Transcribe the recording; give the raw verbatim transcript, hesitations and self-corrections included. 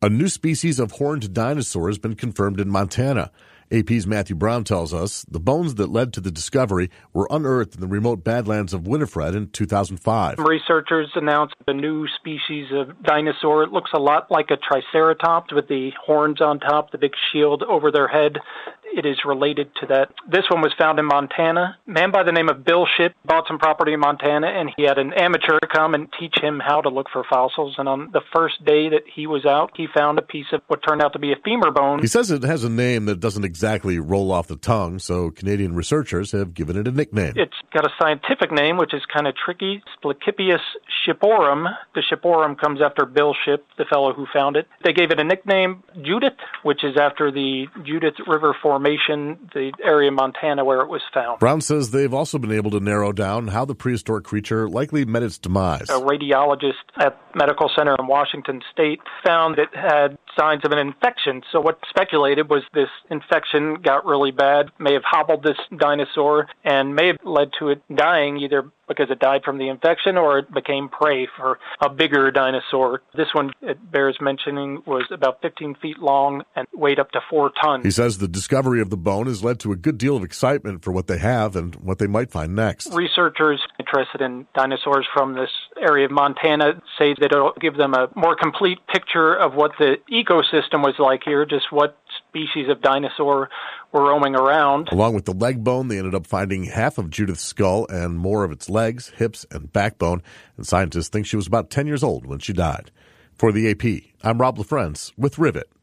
A new species of horned dinosaur has been confirmed in Montana. A P's Matthew Brown tells us the bones that led to the discovery were unearthed in the remote Badlands of Winifred in two thousand five. Researchers announced a new species of dinosaur. It looks a lot like a triceratops with the horns on top, the big shield over their head. It is related to that. This one was found in Montana. A man by the name of Bill Shipp bought some property in Montana, and he had an amateur come and teach him how to look for fossils. And on the first day that he was out, he found a piece of what turned out to be a femur bone. He says it has a name that doesn't exactly roll off the tongue, so Canadian researchers have given it a nickname. It's got a scientific name, which is kind of tricky, Splicippius shipporum. The shipporum comes after Bill Shipp, the fellow who found it. They gave it a nickname, Judith, which is after the Judith River Formation, the area of Montana where it was found. Brown says they've also been able to narrow down how the prehistoric creature likely met its demise. A radiologist at Medical Center in Washington State found it had signs of an infection. So what speculated was this infection got really bad, may have hobbled this dinosaur, and may have led to it dying either because it died from the infection or it became prey for a bigger dinosaur. This one, it bears mentioning, was about fifteen feet long and weighed up to four tons. He says the discovery of the bone has led to a good deal of excitement for what they have and what they might find next. Researchers interested in dinosaurs from this area of Montana say that it'll give them a more complete picture of what the ecosystem was like here, just what species of dinosaur were roaming around. Along with the leg bone, they ended up finding half of Judith's skull and more of its legs, hips, and backbone, and scientists think she was about ten years old when she died. For the A P, I'm Rob LaFrance with Rivet.